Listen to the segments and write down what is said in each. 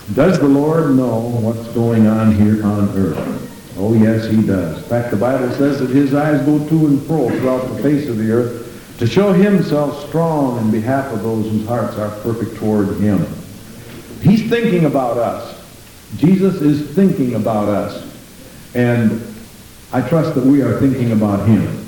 Does the Lord know what's going on here on earth? Oh, yes, he does. In fact, the Bible says that his eyes go to and fro throughout the face of the earth to show himself strong in behalf of those whose hearts are perfect toward him. He's thinking about us. Jesus is thinking about us. And I trust that we are thinking about him.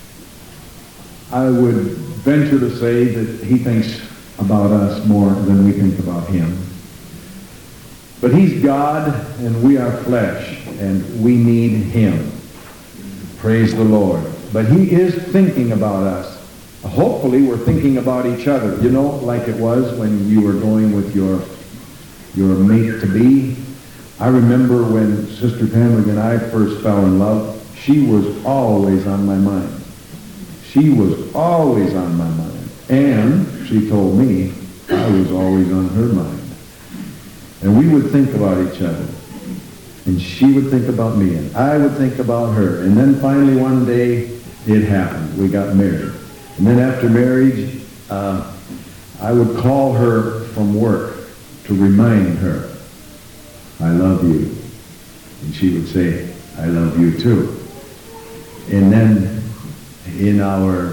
I would venture to say that he thinks about us more than we think about him. But he's God, and we are flesh, and we need him. Praise the Lord. But he is thinking about us. Hopefully, we're thinking about each other. You know, like it was when you were going with your mate-to-be. I remember when Sister Pamela and I first fell in love, she was always on my mind. She was always on my mind. And she told me I was always on her mind. And we would think about each other. And she would think about me, and I would think about her. And then finally one day, it happened. We got married. And then after marriage, I would call her from work to remind her, I love you. And she would say, I love you too. And then in our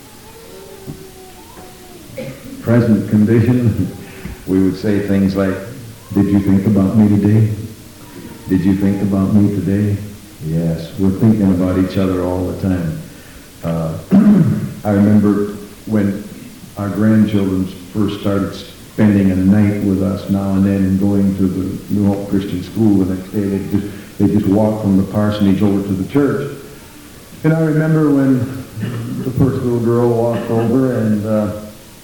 present condition, we would say things like, did you think about me today? Did you think about me today? Yes, we're thinking about each other all the time. I remember when our grandchildren first started spending a night with us now and then and going to the New Hope Christian School the next day. They just walked from the parsonage over to the church. And I remember when the first little girl walked over and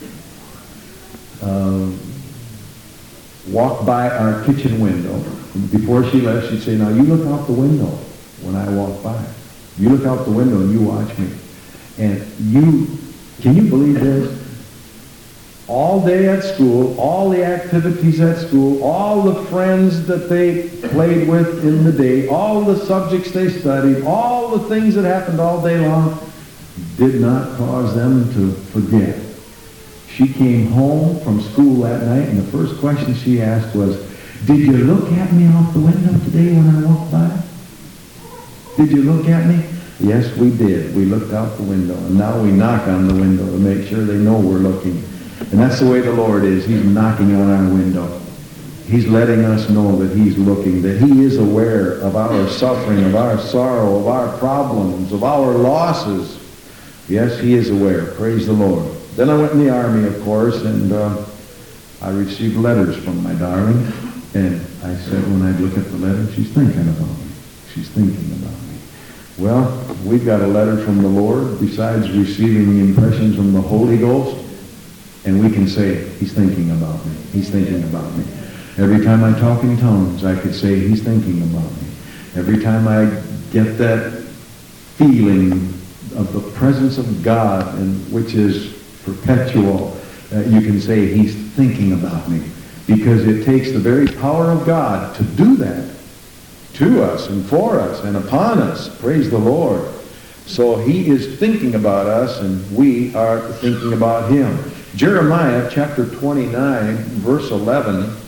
walked by our kitchen window. And before she left, she'd say, now you look out the window when I walk by. You look out the window and you watch me. And can you believe this? All day at school, all the activities at school, all the friends that they played with in the day, all the subjects they studied, all the things that happened all day long, did not cause them to forget. She came home from school that night, and the first question she asked was, did you look at me out the window today when I walked by? Did you look at me? Yes, we did. We looked out the window, and now we knock on the window to make sure they know we're looking. And that's the way the Lord is. He's knocking on our window. He's letting us know that he's looking, that he is aware of our suffering, of our sorrow, of our problems, of our losses. Yes, he is aware. Praise the Lord. Then I went in the Army, of course, and I received letters from my darling. And I said, when I look at the letter, she's thinking about me. She's thinking about me. Well, we've got a letter from the Lord besides receiving the impressions from the Holy Ghost. And we can say, he's thinking about me. He's thinking about me. Every time I talk in tongues, I could say, he's thinking about me. Every time I get that feeling of the presence of God, and which is perpetual, you can say, he's thinking about me. Because it takes the very power of God to do that to us and for us and upon us. Praise the Lord. So he is thinking about us, and we are thinking about him. Jeremiah chapter 29, verse 11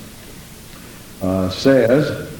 says,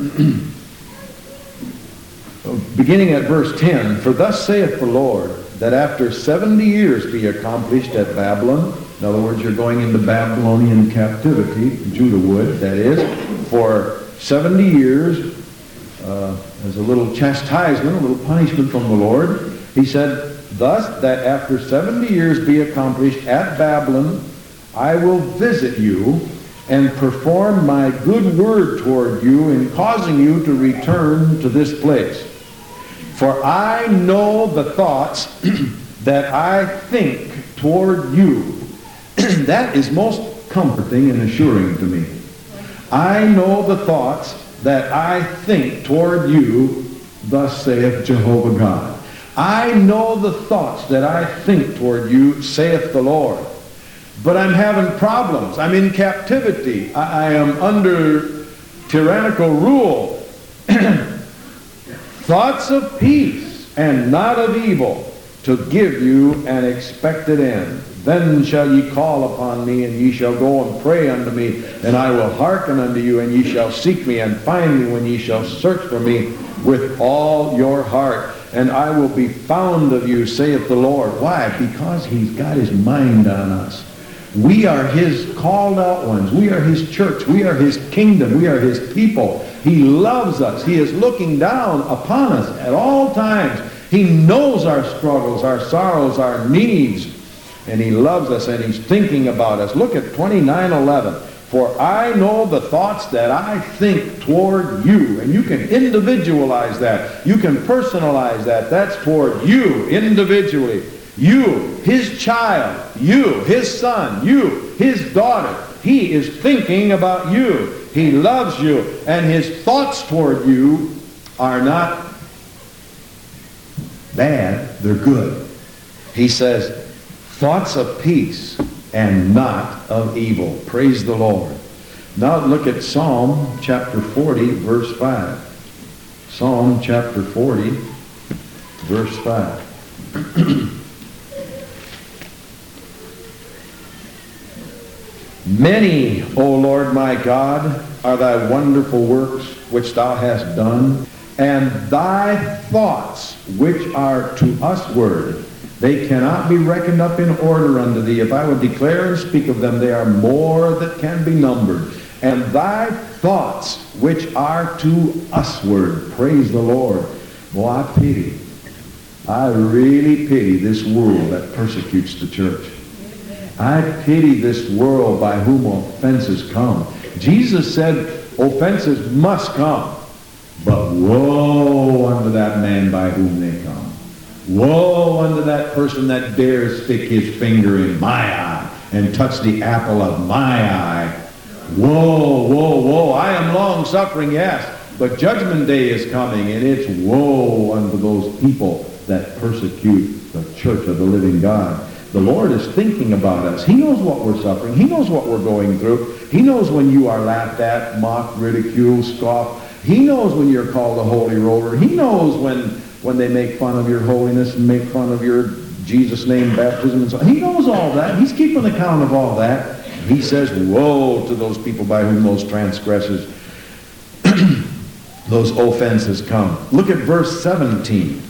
beginning at verse 10, for thus saith the Lord, that after 70 years be accomplished at Babylon. In other words, you're going into Babylonian captivity, Judah would, that is, for 70 years as a little chastisement, a little punishment from the Lord. He said, thus, that after 70 years be accomplished at Babylon, I will visit you and perform my good word toward you in causing you to return to this place. For I know the thoughts that I think toward you. That is most comforting and assuring to me. I know the thoughts that I think toward you, thus saith Jehovah God. I know the thoughts that I think toward you, saith the Lord. But I'm having problems. I'm in captivity. I am under tyrannical rule. Thoughts of peace and not of evil, to give you an expected end. Then shall ye call upon me, and ye shall go and pray unto me, and I will hearken unto you, and ye shall seek me and find me when ye shall search for me with all your heart. And I will be found of you, saith the Lord. Why? Because he's got his mind on us. We are his called out ones. We are his church. We are his kingdom. We are his people. He loves us. He is looking down upon us at all times. He knows our struggles, our sorrows, our needs, and he loves us, and he's thinking about us. Look at 29:11. For I know the thoughts that I think toward you. And you can individualize that. You can personalize that. That's toward you individually. You, his child. You, his son. You, his daughter. He is thinking about you. He loves you. And his thoughts toward you are not bad. They're good. He says, thoughts of peace and not of evil. Praise the Lord. Now look at Psalm chapter 40, verse 5. Psalm chapter 40, verse 5. Many, O Lord my God, are thy wonderful works which thou hast done, and thy thoughts which are to usward, they cannot be reckoned up in order unto thee. If I would declare and speak of them, they are more that can be numbered. And thy thoughts which are to usward. Praise the Lord. Well, I really pity this world that persecutes the church. I pity this world by whom offenses come. Jesus said offenses must come, but woe unto that man by whom they come. Woe unto that person that dares stick his finger in my eye and touch the apple of my eye. Woe, woe, woe. I am long-suffering, yes, but judgment day is coming, and it's woe unto those people that persecute the church of the living God. The Lord is thinking about us. He knows what we're suffering. He knows what we're going through. He knows when you are laughed at, mocked, ridiculed, scoffed. He knows when you're called a holy roller. He knows when they make fun of your holiness and make fun of your Jesus name baptism and so on. He knows all that. He's keeping account of all that. He says, woe to those people by whom those transgressors, those offenses come. Look at verse 17,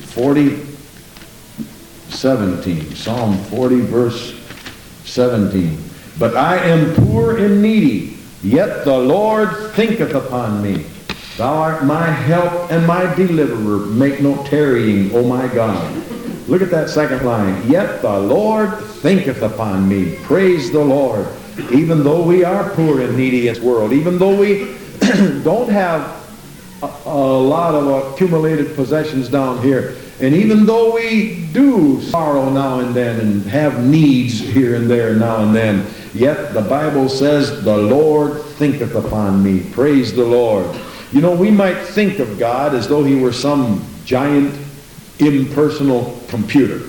17, Psalm 40, verse 17. But I am poor and needy, yet the Lord thinketh upon me. Thou art my help and my deliverer. Make no tarrying, O my God. Look at that second line. Yet the Lord thinketh upon me. Praise the Lord. Even though we are poor and needy in this world, even though we don't have a lot of accumulated possessions down here, and even though we do sorrow now and then and have needs here and there now and then, yet the Bible says, the Lord thinketh upon me. Praise the Lord. You know, we might think of God as though he were some giant impersonal computer,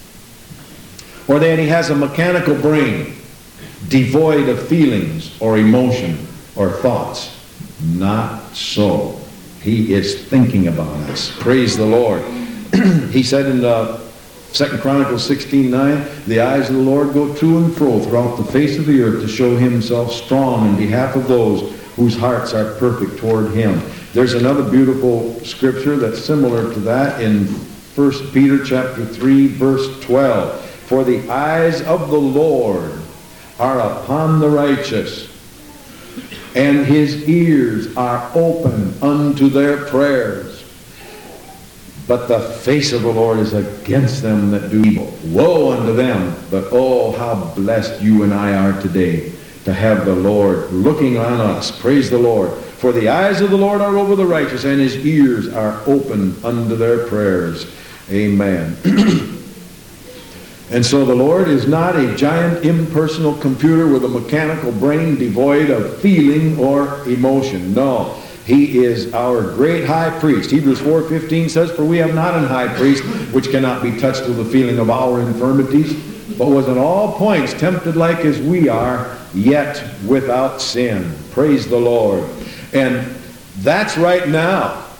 or that he has a mechanical brain devoid of feelings or emotion or thoughts. Not so. He is thinking about us. Praise the Lord. He said in 2 Chronicles 16:9, the eyes of the Lord go to and fro throughout the face of the earth to show himself strong in behalf of those whose hearts are perfect toward him. There's another beautiful scripture that's similar to that in 1 Peter chapter 3, verse 12. For the eyes of the Lord are upon the righteous, and his ears are open unto their prayers. But the face of the Lord is against them that do evil. Woe unto them, but oh, how blessed you and I are today to have the Lord looking on us. Praise the Lord. For the eyes of the Lord are over the righteous, and his ears are open unto their prayers. Amen. And so the Lord is not a giant impersonal computer with a mechanical brain devoid of feeling or emotion. No. He is our great high priest. Hebrews 4:15 says, for we have not an high priest which cannot be touched with the feeling of our infirmities, but was in all points tempted like as we are, yet without sin. Praise the Lord. And that's right now.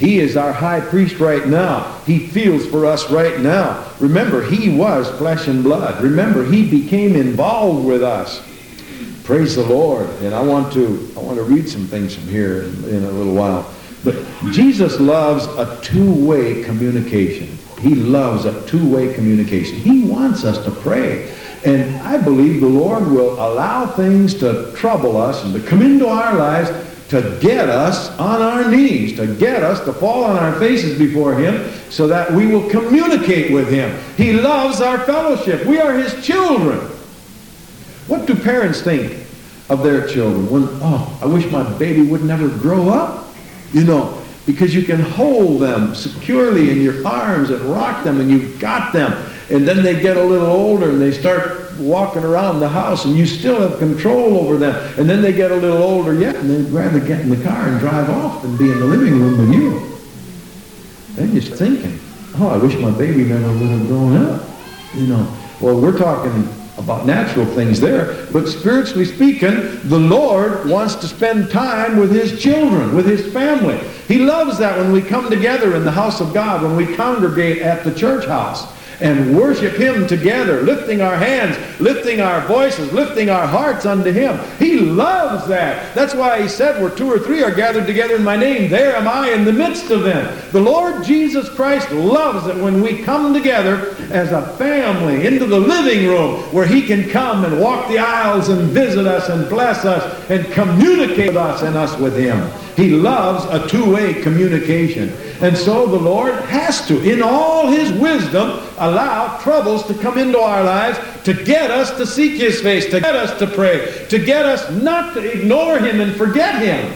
He is our high priest right now. He feels for us right now. Remember, he was flesh and blood. Remember, he became involved with us. Praise the Lord. And I want to read some things from here in a little while. But Jesus loves a two-way communication. He loves a two-way communication. He wants us to pray. And I believe the Lord will allow things to trouble us and to come into our lives to get us on our knees, to get us to fall on our faces before him so that we will communicate with him. He loves our fellowship. We are his children. What do parents think of their children? When, oh, I wish my baby would never grow up. You know, because you can hold them securely in your arms and rock them and you've got them. And then they get a little older and they start walking around the house and you still have control over them. And then they get a little older yet and they'd rather get in the car and drive off than be in the living room with you. Then you're thinking, oh, I wish my baby never would have grown up. You know, well, we're talking about natural things there, but spiritually speaking, the Lord wants to spend time with his children, with his family. He loves that when we come together in the house of God, when we congregate at the church house and worship him together, lifting our hands, lifting our voices, lifting our hearts unto him. He loves that. That's why he said, where two or three are gathered together in my name, there am I in the midst of them. The Lord Jesus Christ loves it when we come together as a family into the living room where he can come and walk the aisles and visit us and bless us and communicate with us and us with him. He loves a two-way communication. And so the Lord has to, in all his wisdom, allow troubles to come into our lives to get us to seek his face, to get us to pray, to get us not to ignore him and forget him.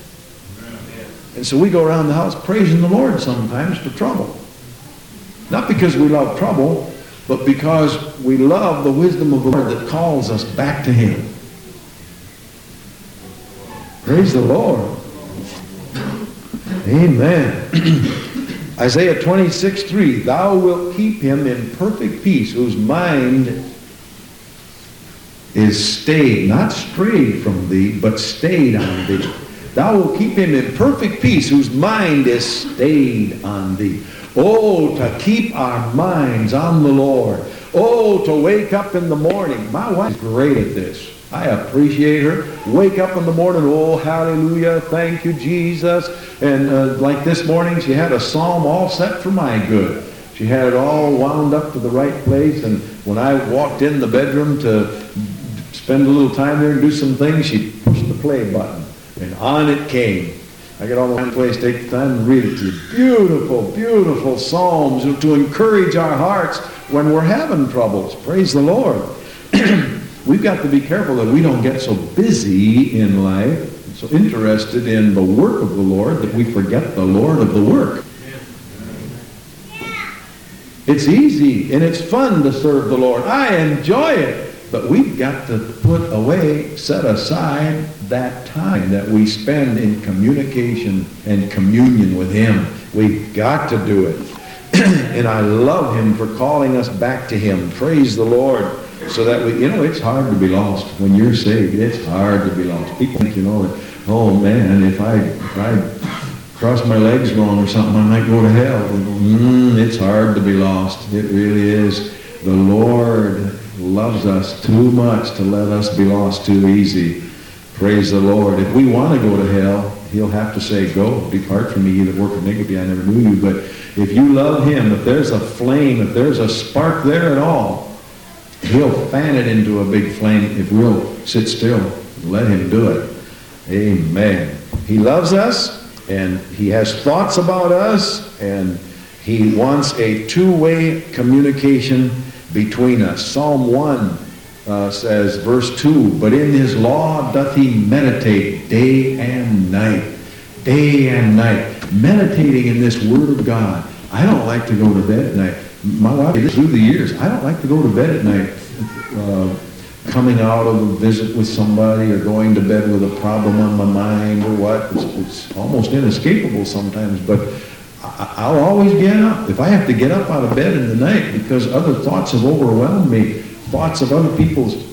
And so we go around the house praising the Lord sometimes for trouble. Not because we love trouble, but because we love the wisdom of the Lord that calls us back to him. Praise the Lord. Amen. Isaiah 26:3, thou wilt keep him in perfect peace, whose mind is stayed, not strayed from thee, but stayed on thee. Thou wilt keep him in perfect peace, whose mind is stayed on thee. Oh, to keep our minds on the Lord. Oh, to wake up in the morning. My wife is great at this. I appreciate her. Wake up in the morning, oh, hallelujah, thank you, Jesus. And like this morning, she had a psalm all set for my good. She had it all wound up to the right place. And when I walked in the bedroom to spend a little time there and do some things, she pushed the play button. And on it came. I get all the place, take the time and read it to you. Beautiful, beautiful psalms to encourage our hearts when we're having troubles. Praise the Lord. We've got to be careful that we don't get so busy in life, so interested in the work of the Lord, that we forget the Lord of the work. It's easy and it's fun to serve the Lord. I enjoy it. But we've got to put away, set aside that time that we spend in communication and communion with him. We've got to do it. And I love him for calling us back to him. Praise the Lord. So that we, it's hard to be lost. When you're saved, it's hard to be lost. People think, that, oh man, if I cross my legs wrong or something, I might go to hell. It's hard to be lost. It really is. The Lord loves us too much to let us be lost too easy. Praise the Lord. If we want to go to hell, he'll have to say, go, depart from me, ye that work iniquity, I never knew you. But if you love him, if there's a flame, if there's a spark there at all, he'll fan it into a big flame if we'll sit still and let him do it. Amen. He loves us, and he has thoughts about us, and he wants a two-way communication between us. Psalm 1 says, verse 2, but in his law doth he meditate day and night. Day and night. Meditating in this word of God. I don't like to go to bed at night. My wife, through the years, I don't like to go to bed at night coming out of a visit with somebody or going to bed with a problem on my mind or what. It's almost inescapable sometimes, but I'll always get up. If I have to get up out of bed in the night because other thoughts have overwhelmed me, thoughts of other people's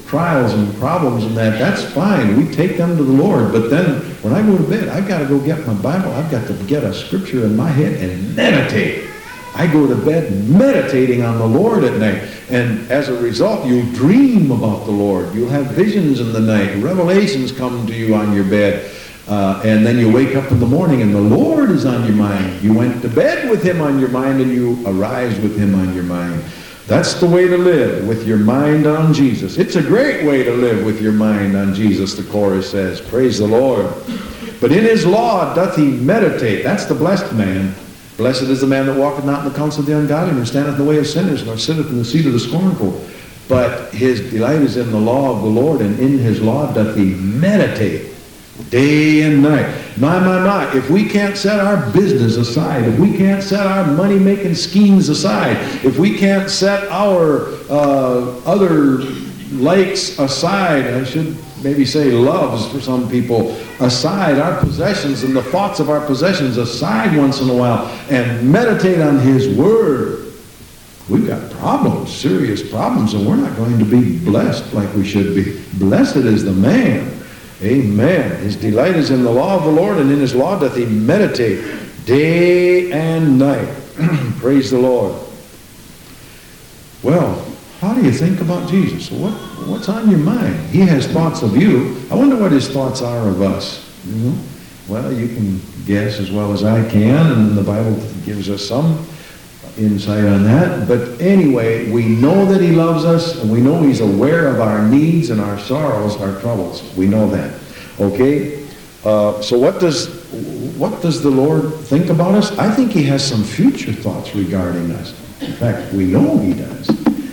trials and problems and that's fine. We take them to the Lord. But then when I go to bed, I've got to go get my Bible. I've got to get a scripture in my head and meditate. I go to bed meditating on the Lord at night. And as a result, you'll dream about the Lord. You'll have visions in the night. Revelations come to you on your bed. And then you wake up in the morning and the Lord is on your mind. You went to bed with him on your mind and you arise with him on your mind. That's the way to live, with your mind on Jesus. It's a great way to live with your mind on Jesus, the chorus says. Praise the Lord. But in his law doth he meditate. That's the blessed man. Blessed is the man that walketh not in the counsel of the ungodly, nor standeth in the way of sinners, nor sitteth in the seat of the scornful. But his delight is in the law of the Lord, and in his law doth he meditate day and night. My, if we can't set our business aside, if we can't set our money-making schemes aside, if we can't set our other likes aside, I should maybe say loves for some people, aside, our possessions and the thoughts of our possessions aside once in a while, and meditate on his word, we've got problems, serious problems, and we're not going to be blessed like we should be. Blessed is the man. Amen. His delight is in the law of the Lord, and in his law doth he meditate day and night. Praise the Lord. Well, how do you think about Jesus? What's on your mind? He has thoughts of you. I wonder what his thoughts are of us. Well, you can guess as well as I can, and the Bible gives us some insight on that. But anyway, we know that he loves us, and we know he's aware of our needs and our sorrows, our troubles. We know that. Okay? So what does the Lord think about us? I think he has some future thoughts regarding us. In fact, we know he does.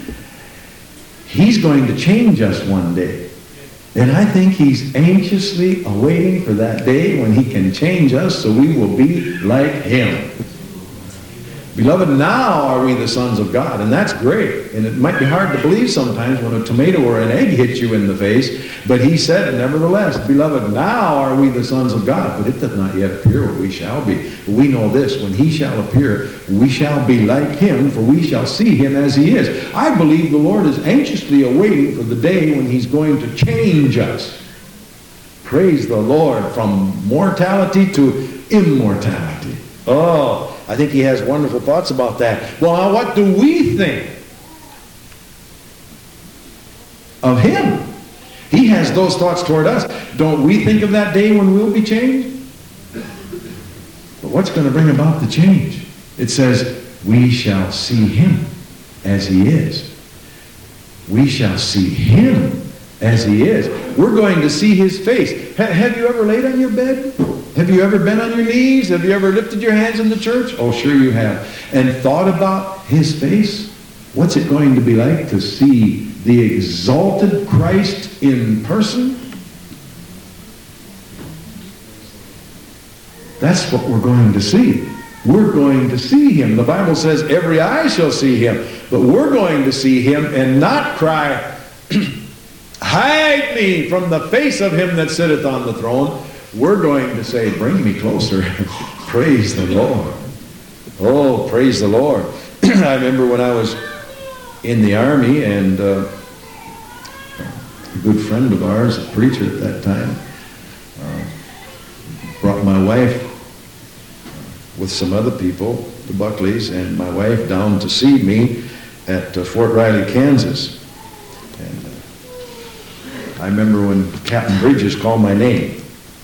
He's going to change us one day. And I think he's anxiously awaiting for that day when he can change us so we will be like him. Beloved, now are we the sons of God, and that's great. And it might be hard to believe sometimes when a tomato or an egg hits you in the face, but he said, nevertheless, beloved, now are we the sons of God, but it does not yet appear what we shall be. But we know this, when he shall appear, we shall be like him, for we shall see him as he is. I believe the Lord is anxiously awaiting for the day when he's going to change us. Praise the Lord, from mortality to immortality. Oh, I think he has wonderful thoughts about that. Well, now what do we think of him? He has those thoughts toward us. Don't we think of that day when we'll be changed? But what's going to bring about the change? It says, we shall see him as he is. We shall see him as he is. We're going to see his face. Have you ever laid on your bed? Have you ever been on your knees? Have you ever lifted your hands in the church? Oh, sure you have. And thought about his face? What's it going to be like to see the exalted Christ in person? That's what we're going to see. We're going to see him. The Bible says every eye shall see him. But we're going to see him and not cry, hide me from the face of him that sitteth on the throne. We're going to say, bring me closer. Praise the Lord. Oh, praise the Lord. I remember when I was in the army, and a good friend of ours, a preacher at that time, brought my wife with some other people to Buckley's, and my wife down to see me at Fort Riley, Kansas. And I remember when Captain Bridges called my name.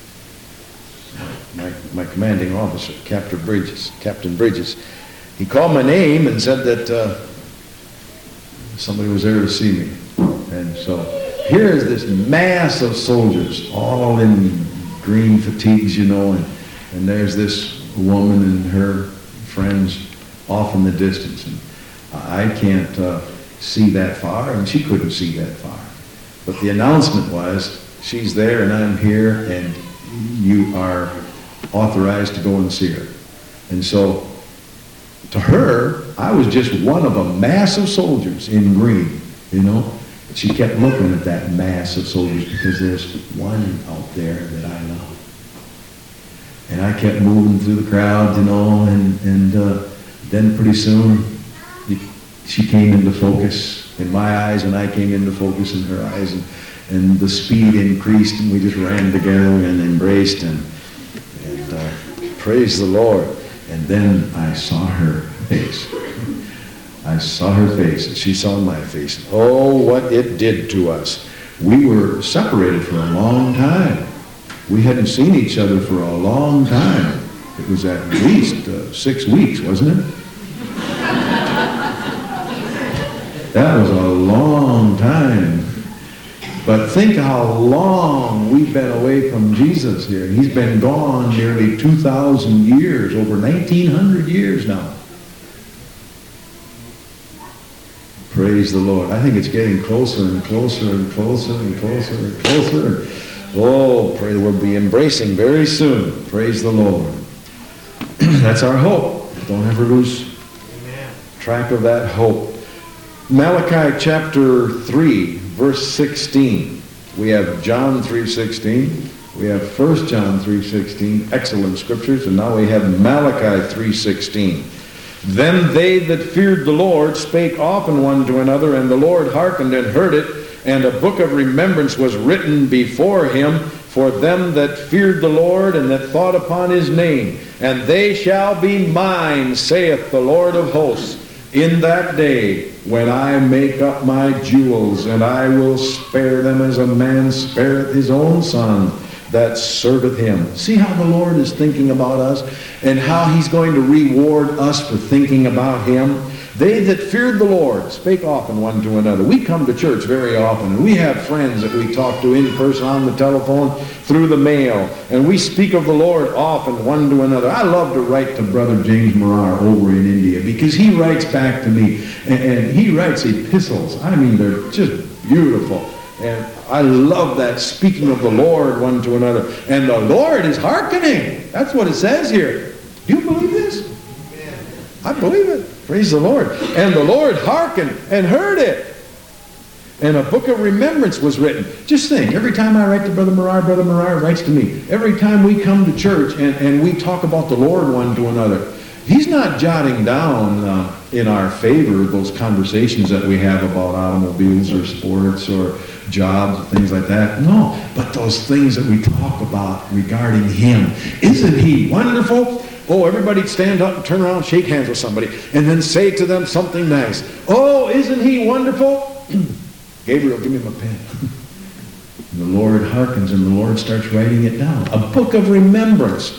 My commanding officer, Captain Bridges. He called my name and said that somebody was there to see me. And so here is this mass of soldiers, all in green fatigues, and there's this woman and her friends off in the distance. And I can't see that far, and she couldn't see that far. But the announcement was, she's there and I'm here, and you are authorized to go and see her. And so to her, I was just one of a mass of soldiers in green, She kept looking at that mass of soldiers because there's one out there that I know. And I kept moving through the crowd, and then pretty soon she came into focus, in my eyes, and I came into focus in her eyes, and the speed increased, and we just ran together and embraced, and praise the Lord. And then I saw her face. I saw her face, and she saw my face. Oh, what it did to us. We were separated for a long time. We hadn't seen each other for a long time. It was at least 6 weeks, wasn't it? That was a long time. But think how long we've been away from Jesus here. He's been gone nearly 2,000 years, over 1,900 years now. Praise the Lord. I think it's getting closer and closer and closer and closer and closer. Oh, pray we'll be embracing very soon. Praise the Lord. That's our hope. Don't ever lose track of that hope. Malachi chapter 3, verse 16. We have John 3:16. We have 1 John 3:16. Excellent scriptures. And now we have Malachi 3:16. Then they that feared the Lord spake often one to another, and the Lord hearkened and heard it, and a book of remembrance was written before him for them that feared the Lord and that thought upon his name. And they shall be mine, saith the Lord of hosts, in that day when I make up my jewels, and I will spare them as a man spareth his own son that serveth him. See how the Lord is thinking about us, and how he's going to reward us for thinking about him. They that feared the Lord spake often one to another. We come to church very often, and we have friends that we talk to in person, on the telephone, through the mail, and we speak of the Lord often one to another. I love to write to Brother James Morar over in India, because he writes back to me, and he writes epistles. I mean, they're just beautiful. And I love that, speaking of the Lord one to another. And the Lord is hearkening. That's what it says here. Do you believe this? I believe it. Praise the Lord. And the Lord hearkened and heard it. And a book of remembrance was written. Just think, every time I write to Brother Morar writes to me. Every time we come to church and we talk about the Lord one to another, he's not jotting down in our favor those conversations that we have about automobiles or sports or jobs, things like that. No, but those things that we talk about regarding him. Isn't he wonderful? Oh, everybody stand up and turn around and shake hands with somebody and then say to them something nice. Oh, isn't he wonderful? Gabriel, give me my pen. And the Lord hearkens, and the Lord starts writing it down. A book of remembrance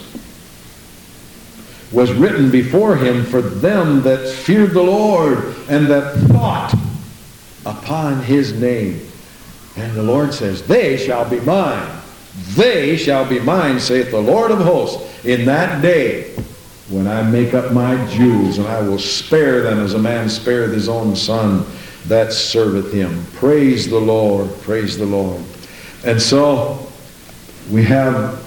was written before him for them that feared the Lord and that thought upon his name. And the Lord says, they shall be mine. They shall be mine, saith the Lord of hosts, in that day when I make up my jewels, and I will spare them as a man spareth his own son that serveth him. Praise the Lord. Praise the Lord. And so we have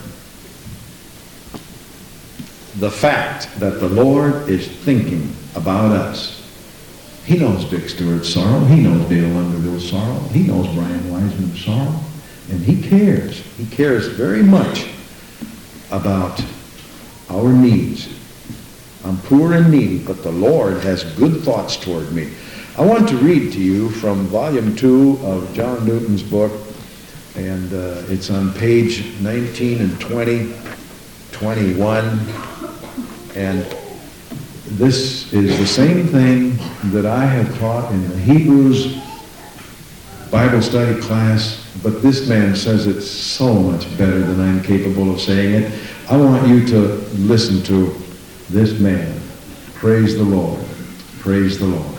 the fact that the Lord is thinking about us. He knows Dick Stewart's sorrow. He knows Dale Underville's sorrow. He knows Brian Wiseman's sorrow. And he cares. He cares very much about our needs. I'm poor and needy, but the Lord has good thoughts toward me. I want to read to you from volume 2 of John Newton's book, and it's on page 19 and 20, 21, and this is the same thing that I have taught in the Hebrews Bible study class, but this man says it so much better than I'm capable of saying it. I want you to listen to this man. Praise the Lord. Praise the Lord.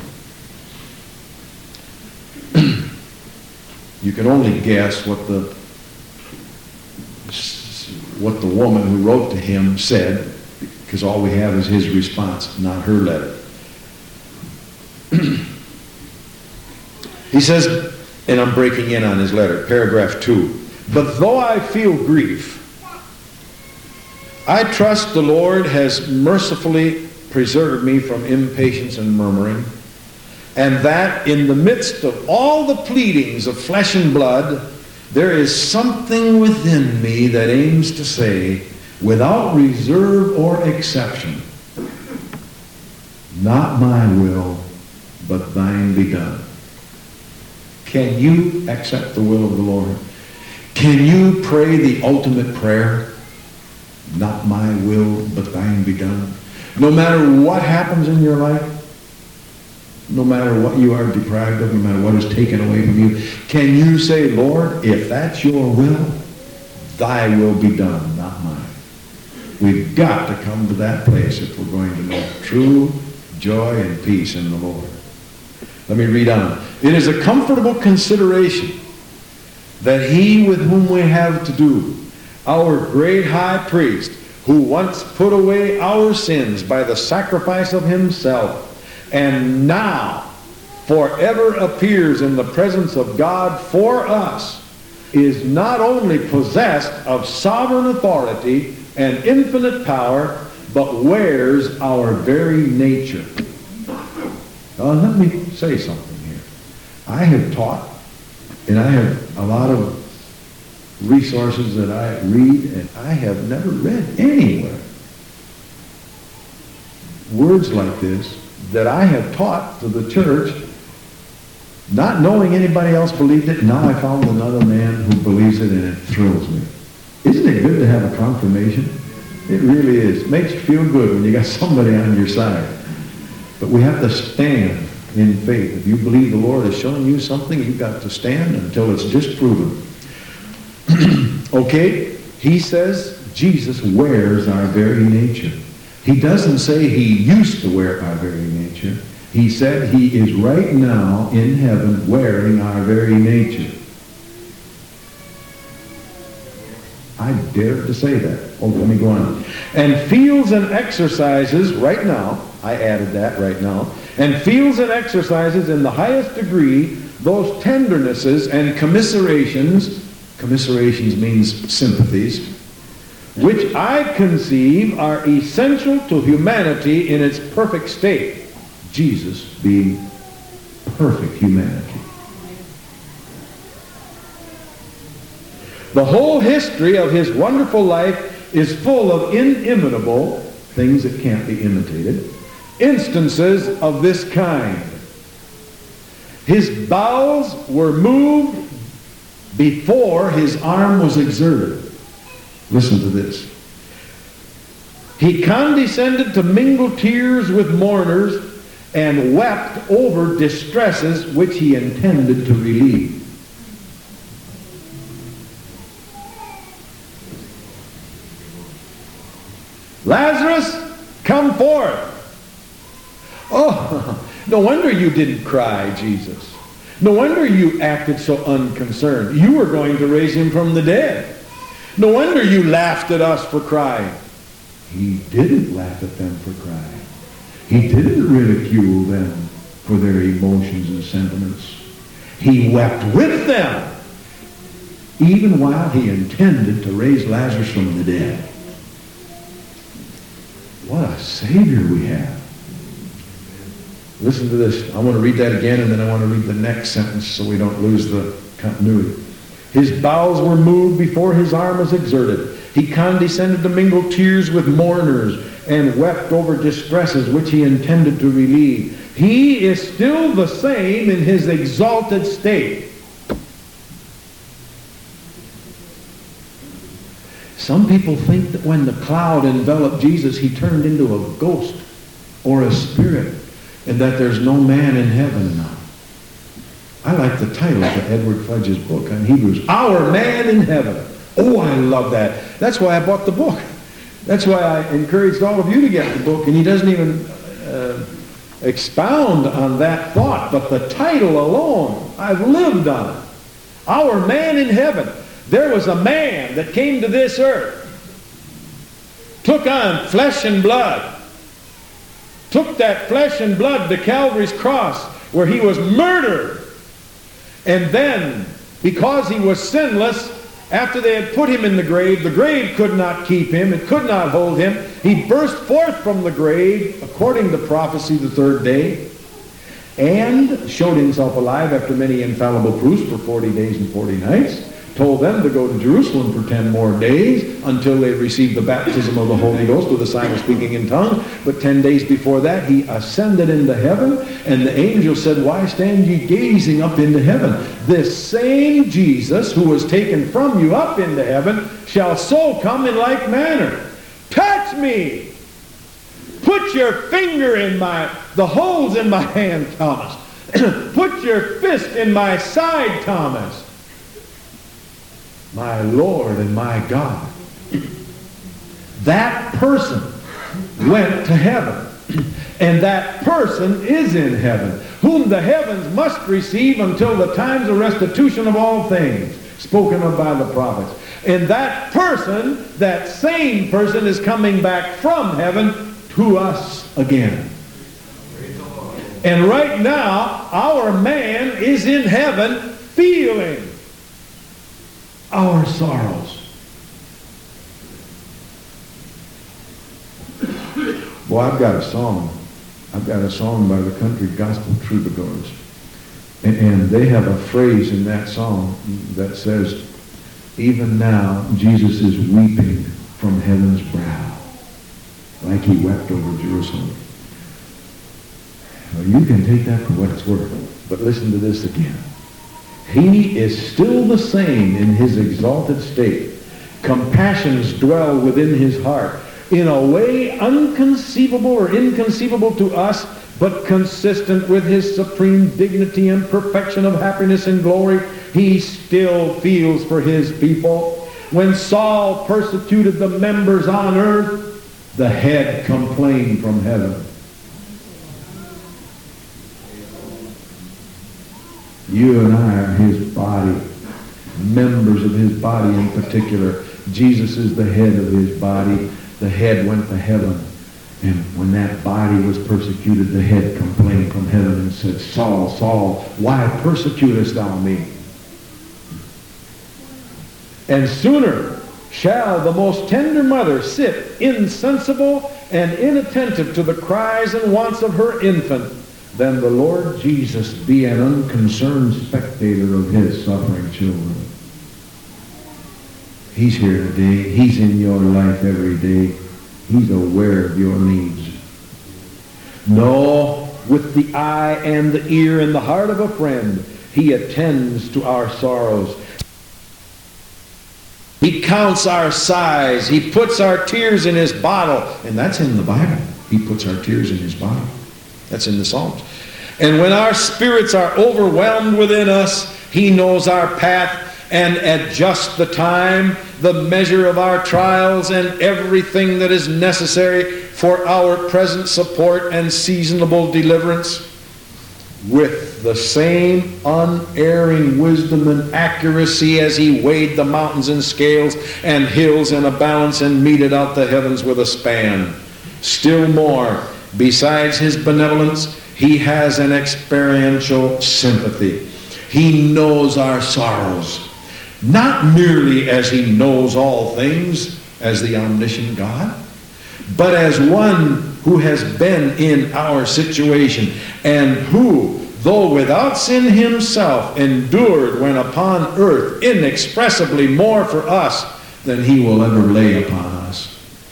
You can only guess what the woman who wrote to him said, because all we have is his response, not her letter. He says, and I'm breaking in on his letter, paragraph 2. But though I feel grief, I trust the Lord has mercifully preserved me from impatience and murmuring, and that in the midst of all the pleadings of flesh and blood, there is something within me that aims to say, without reserve or exception, not my will, but thine be done. Can you accept the will of the Lord? Can you pray the ultimate prayer? Not my will, but thine be done. No matter what happens in your life, no matter what you are deprived of, no matter what is taken away from you, can you say, Lord, if that's your will, thy will be done, not mine. We've got to come to that place if we're going to know true joy and peace in the Lord. Let me read on. It is a comfortable consideration that he with whom we have to do, our great high priest, who once put away our sins by the sacrifice of himself, and now forever appears in the presence of God for us, is not only possessed of sovereign authority and infinite power, but wears our very nature. Now, let me say something here. I have taught, and I have a lot of resources that I read, and I have never read anywhere words like this that I have taught to the church, not knowing anybody else believed it. Now I found another man who believes it, and it thrills me. Isn't it good to have a confirmation? It really is. It makes you feel good when you got somebody on your side. But we have to stand in faith. If you believe the Lord is showing you something, you've got to stand until it's disproven. Okay? He says Jesus wears our very nature. He doesn't say he used to wear our very nature. He said he is right now in heaven wearing our very nature. I dare to say that. Oh, let me go on. And feels and exercises right now, I added that right now, and feels and exercises in the highest degree those tendernesses and commiserations means sympathies, which I conceive are essential to humanity in its perfect state. Jesus being perfect humanity. The whole history of his wonderful life is full of inimitable things that can't be imitated, instances of this kind. His bowels were moved before his arm was exerted. Listen to this. He condescended to mingle tears with mourners and wept over distresses which he intended to relieve. Lazarus, come forth. Oh, no wonder you didn't cry, Jesus. No wonder you acted so unconcerned. You were going to raise him from the dead. No wonder you laughed at us for crying. He didn't laugh at them for crying. He didn't ridicule them for their emotions and sentiments. He wept with them, even while he intended to raise Lazarus from the dead. What a Savior we have. Listen to this. I want to read that again, and then I want to read the next sentence so we don't lose the continuity. His bowels were moved before his arm was exerted. He condescended to mingle tears with mourners and wept over distresses which he intended to relieve. He is still the same in his exalted state. Some people think that when the cloud enveloped Jesus, he turned into a ghost or a spirit, and that there's no man in heaven now. I like the title to Edward Fudge's book on Hebrews, Our Man in Heaven. Oh, I love that. That's why I bought the book. That's why I encouraged all of you to get the book, and he doesn't even expound on that thought, but the title alone, I've lived on it. Our Man in Heaven. There was a man that came to this earth, took on flesh and blood, took that flesh and blood to Calvary's cross where he was murdered. And then, because he was sinless, after they had put him in the grave could not keep him, it could not hold him. He burst forth from the grave, according to prophecy, the third day, and showed himself alive after many infallible proofs for 40 days and 40 nights told them to go to Jerusalem for 10 more days until they received the baptism of the Holy Ghost with a sign of speaking in tongues. But 10 days before that, he ascended into heaven, and the angel said, "Why stand ye gazing up into heaven? This same Jesus who was taken from you up into heaven shall so come in like manner." Touch me! Put your finger in the holes in my hand, Thomas. Put your fist in my side, Thomas. My Lord and my God. That person went to heaven. And that person is in heaven, whom the heavens must receive until the times of restitution of all things, spoken of by the prophets. And that person, that same person, is coming back from heaven to us again. And right now, our man is in heaven feeling our sorrows. Well, I've got a song. I've got a song by the Country Gospel Troubadours. And they have a phrase in that song that says, "Even now, Jesus is weeping from heaven's brow, like he wept over Jerusalem." Well, you can take that for what it's worth, but listen to this again. He is still the same in his exalted state. Compassions dwell within his heart in a way unconceivable or inconceivable to us, but consistent with his supreme dignity and perfection of happiness and glory. He still feels for his people. When Saul persecuted the members on earth, the head complained from heaven. You and I are his body, members of his body in particular. Jesus is the head of his body. The head went to heaven. And when that body was persecuted, the head complained from heaven and said, "Saul, Saul, why persecutest thou me?" And sooner shall the most tender mother sit insensible and inattentive to the cries and wants of her infant than the Lord Jesus be an unconcerned spectator of his suffering children. He's here today. He's in your life every day. He's aware of your needs. No, with the eye and the ear and the heart of a friend, he attends to our sorrows. He counts our sighs. He puts our tears in his bottle. And that's in the Bible. He puts our tears in his bottle. That's in the Psalms. And when our spirits are overwhelmed within us, he knows our path and adjusts the time, the measure of our trials, and everything that is necessary for our present support and seasonable deliverance. With the same unerring wisdom and accuracy as he weighed the mountains in scales and hills in a balance and meted out the heavens with a span. Still more, besides his benevolence, he has an experiential sympathy. He knows our sorrows, not merely as he knows all things, as the omniscient God, but as one who has been in our situation and who, though without sin himself, endured when upon earth inexpressibly more for us than he will ever lay upon us.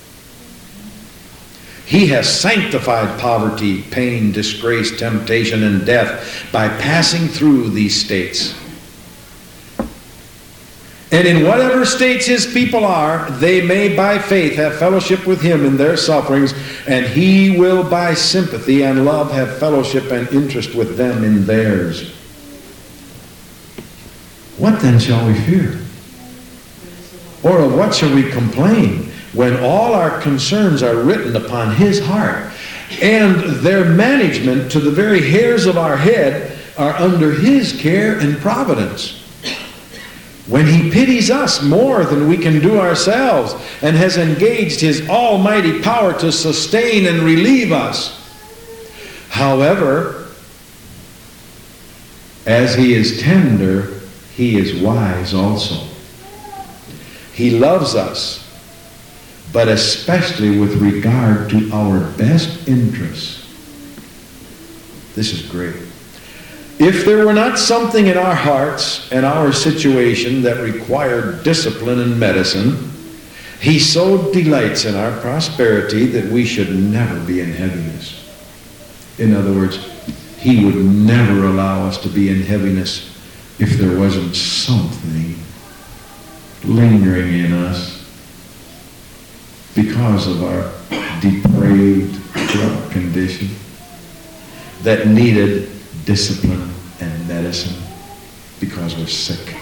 He has sanctified poverty, pain, disgrace, temptation, and death by passing through these states. And in whatever states his people are, they may by faith have fellowship with him in their sufferings, and he will by sympathy and love have fellowship and interest with them in theirs. What then shall we fear? Or of what shall we complain when all our concerns are written upon his heart, and their management to the very hairs of our head are under his care and providence? When he pities us more than we can do ourselves and has engaged his almighty power to sustain and relieve us. However, as he is tender, he is wise also. He loves us, but especially with regard to our best interests. This is great. If there were not something in our hearts and our situation that required discipline and medicine, he so delights in our prosperity that we should never be in heaviness. In other words, he would never allow us to be in heaviness if there wasn't something lingering in us because of our depraved, corrupt condition that needed discipline and medicine because we're sick.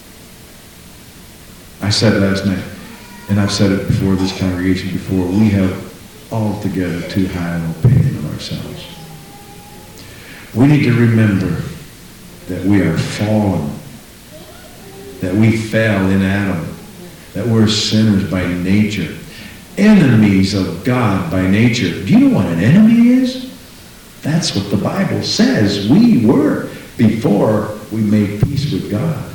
I said last night, and I've said it before this congregation before, we have altogether too high an opinion of ourselves. We need to remember that we are fallen, that we fell in Adam, that we're sinners by nature, enemies of God by nature. Do you know what an enemy is? That's what the Bible says we were before we made peace with God.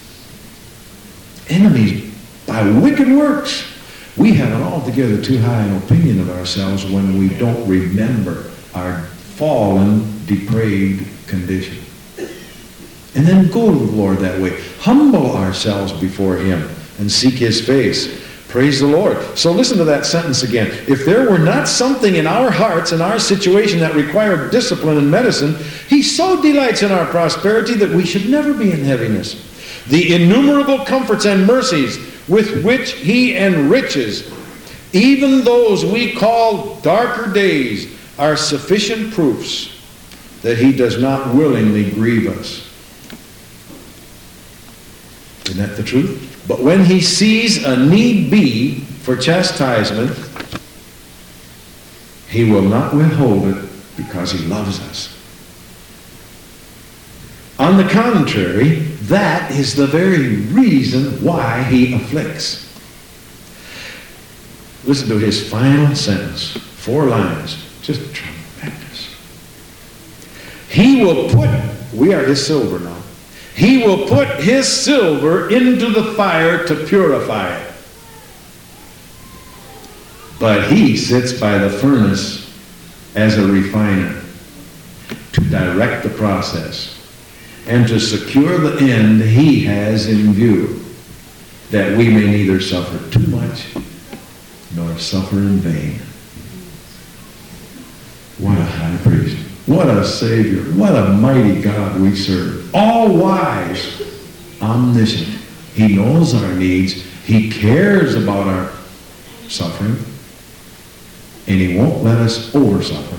Enemies by wicked works. We have an altogether too high an opinion of ourselves when we don't remember our fallen, depraved condition. And then go to the Lord that way. Humble ourselves before him and seek his face. Praise the Lord. So listen to that sentence again. If there were not something in our hearts and our situation that required discipline and medicine, he so delights in our prosperity that we should never be in heaviness. The innumerable comforts and mercies with which he enriches even those we call darker days are sufficient proofs that he does not willingly grieve us. Isn't that the truth? But when he sees a need be for chastisement, he will not withhold it because he loves us. On the contrary, that is the very reason why he afflicts. Listen to his final sentence. 4 lines. Just tremendous. He will put, we are his silver now. He will put his silver into the fire to purify it. But he sits by the furnace as a refiner to direct the process and to secure the end he has in view, that we may neither suffer too much nor suffer in vain. What a high priest. What a Savior. What a mighty God we serve. All wise, omniscient. He knows our needs. He cares about our suffering. And he won't let us over-suffer.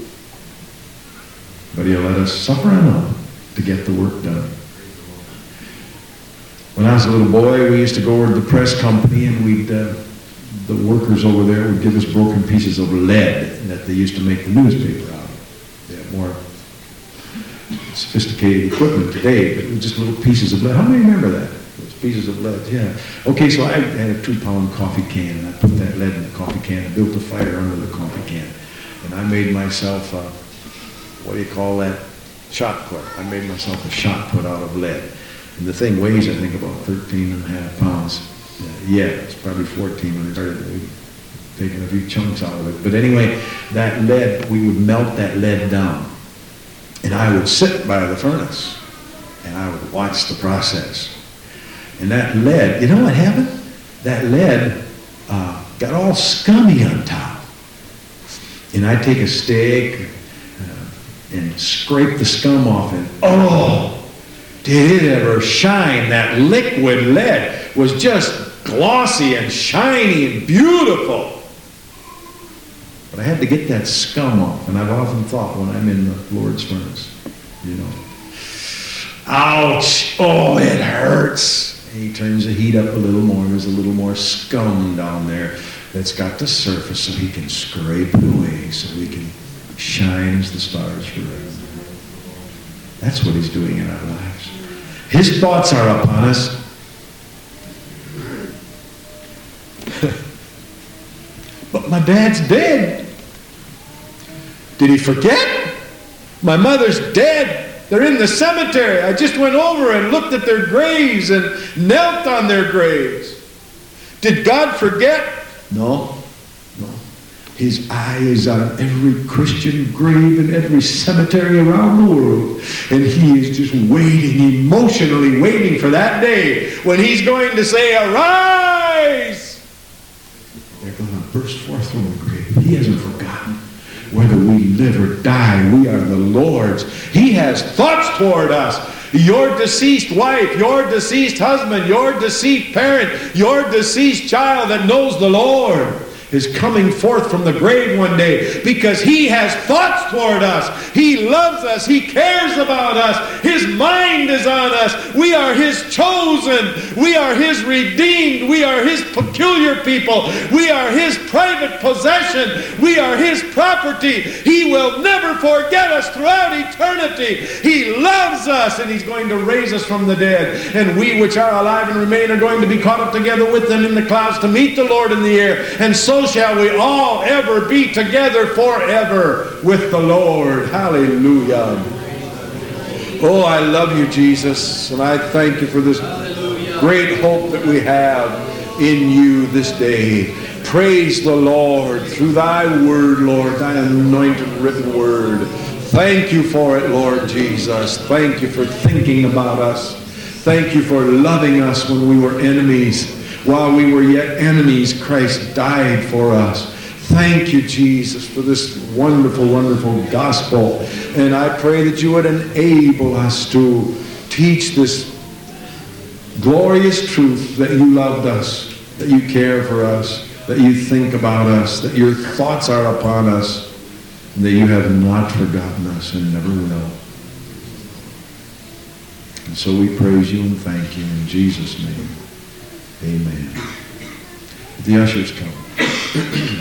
But he'll let us suffer enough to get the work done. When I was a little boy, we used to go over to the press company, and the workers over there would give us broken pieces of lead that they used to make the newspaper out of. They have more sophisticated equipment today, but it was just little pieces of lead. How many remember that? Those pieces of lead, yeah. Okay, so I had a 2-pound coffee can, and I put that lead in the coffee can and built a fire under the coffee can. And I made myself, what do you call that? Shot put. I made myself a shot put out of lead. And the thing weighs, I think, about 13.5 pounds. Yeah, it's probably 14 when I started taking a few chunks out of it. But anyway, that lead, we would melt that lead down. And I would sit by the furnace, and I would watch the process. And that lead, you know what happened? That lead got all scummy on top. And I'd take a stick and scrape the scum off, and oh, did it ever shine. That liquid lead was just glossy and shiny and beautiful. But I had to get that scum off, and I've often thought when I'm in the Lord's furnace, you know, ouch, oh, it hurts. And he turns the heat up a little more. There's a little more scum down there that's got to surface so he can scrape it away, so we can shine as the stars forever. That's what he's doing in our lives. His thoughts are upon us. But my dad's dead. Did he forget? My mother's dead. They're in the cemetery. I just went over and looked at their graves and knelt on their graves. Did God forget? No. His eye is on every Christian grave in every cemetery around the world. And He is just waiting, emotionally waiting for that day when He's going to say, arise! They're going to burst forth from the grave. He hasn't forgotten. Whether we live or die, we are the Lord's. He has thoughts toward us. Your deceased wife, your deceased husband, your deceased parent, your deceased child that knows the Lord is coming forth from the grave one day because He has thoughts toward us. He loves us. He cares about us. His mind is on us. We are His chosen. We are His redeemed. We are His peculiar people. We are His private possession. We are His property. He will never forget us throughout eternity. He loves us, and He's going to raise us from the dead. And we which are alive and remain are going to be caught up together with them in the clouds to meet the Lord in the air. And so shall we all ever be together forever with the Lord. Hallelujah. Oh, I love you, Jesus, and I thank you for this great hope that we have in you this day. Praise the Lord through thy word, Lord, thy anointed written word. Thank you for it, Lord Jesus. Thank you for thinking about us. Thank you for loving us when we were enemies. While we were yet enemies, Christ died for us. Thank you, Jesus, for this wonderful, wonderful gospel. And I pray that you would enable us to teach this glorious truth that you loved us, that you care for us, that you think about us, that your thoughts are upon us, and that you have not forgotten us and never will. And so we praise you and thank you in Jesus' name. Amen. The ushers come.